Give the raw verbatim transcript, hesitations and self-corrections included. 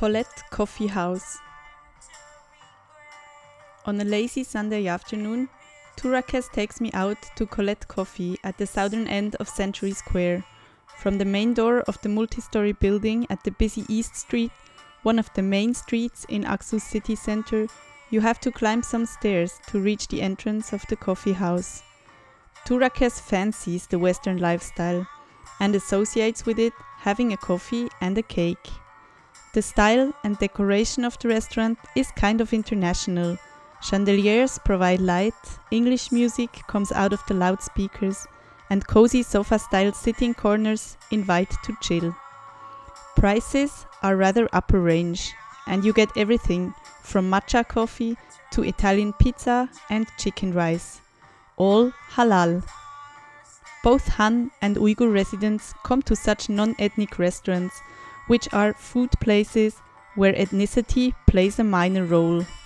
Colette Coffee House. On a lazy Sunday afternoon, Turakes takes me out to Colette Coffee at the southern end of Century Square. From the main door of the multi-story building at the busy East Street, one of the main streets in Axus city center, you have to climb some stairs to reach the entrance of the coffee house. Turakes fancies the Western lifestyle and associates with it having a coffee and a cake. The style and decoration of the restaurant is kind of international. Chandeliers provide light, English music comes out of the loudspeakers, and cozy sofa-style sitting corners invite to chill. Prices are rather upper range, and you get everything from matcha coffee to Italian pizza and chicken rice. All halal. Both Han and Uyghur residents come to such non-ethnic restaurants, which are food places where ethnicity plays a minor role.